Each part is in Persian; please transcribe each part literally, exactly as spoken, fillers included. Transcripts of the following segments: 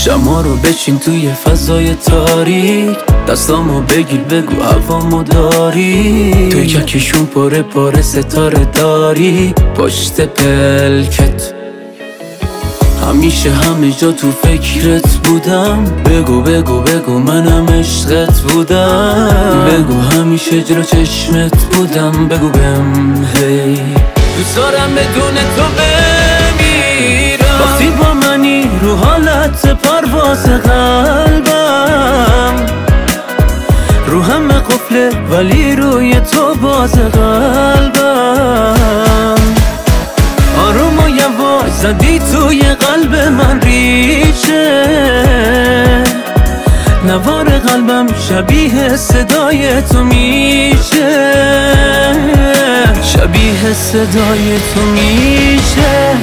شما رو بچین توی فضای تاریک، دستامو بگیر بگو هوامو داری. توی ککشون پاره پاره ستاره داری پشت پلکت، همیشه همه جا تو فکرت بودم. بگو بگو بگو منم عشقت بودم، بگو همیشه جلو چشمت بودم. بگو بهم هی دوست دارم بدون تو بمیرم. وقتی با منی رو حالت پرواز قلبم، رو همه قفله ولی روی تو باز قلبم. آروم و یواش زدی توی قلب من ریشه، نوار قلبم شبیه صدای تو میشه، شبیه صدای تو میشه.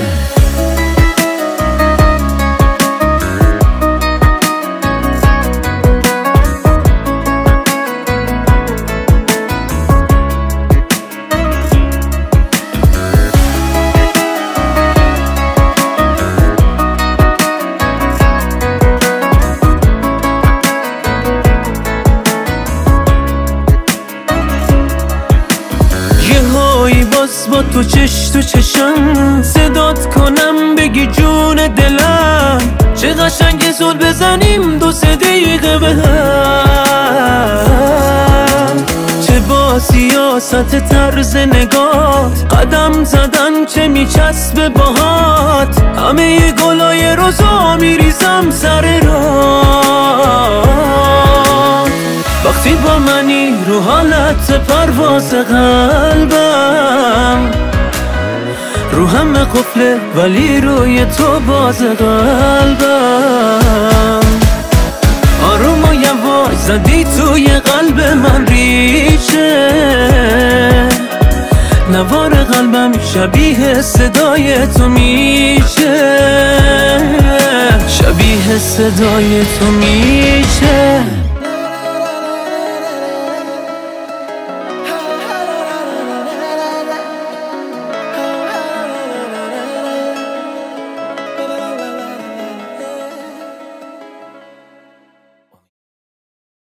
باز با تو چش تو چشم صدات کنم بگی جون دلم، چه قشنگ زود بزنیم دو سه دقیقه به هم. چه با سیاست طرز نگات قدم زدن چه میچسبه باهات، همه گلای روزا میریزم سر راه. وقتی با منی رو حالت پرواز قلبم، رو همه قفله ولی روی تو باز قلبم. آروم و یواش زدی توی قلب من ریشه، نوار قلبم شبیه صدای تو میشه، شبیه صدای تو میشه.